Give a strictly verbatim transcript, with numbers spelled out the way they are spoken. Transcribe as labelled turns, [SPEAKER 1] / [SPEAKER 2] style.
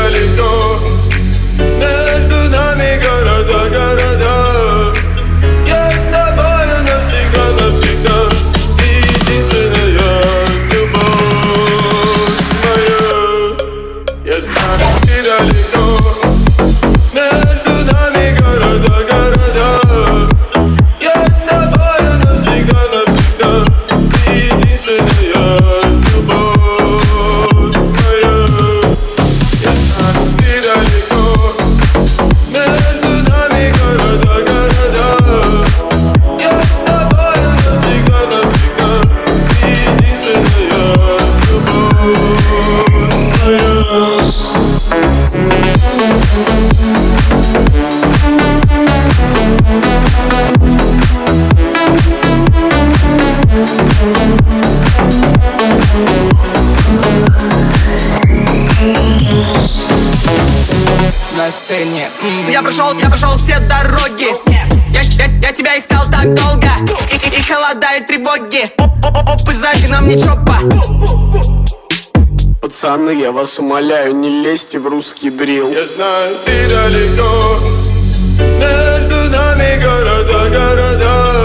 [SPEAKER 1] далеко, между нами города, города. Я с тобою навсегда, навсегда. Ты единственная любовь моя. Я знаю, ты далеко, между нами города, города. Я с тобою навсегда, навсегда. Ты единственная любовь моя. Я знаю, ты далеко, между нами города, города. Я с тобою навсегда, навсегда. Ты единственная любовь моя.
[SPEAKER 2] На сцене м-м. Я прошел, я прошел все дороги. Я, я, я тебя искал так долго. И, и, и холода, и тревоги. Оп-оп-оп, и за окном не чопа.
[SPEAKER 3] Пацаны, я вас умоляю, не лезьте в русский дрил.
[SPEAKER 1] Я знаю, ты далеко, между нами города, города.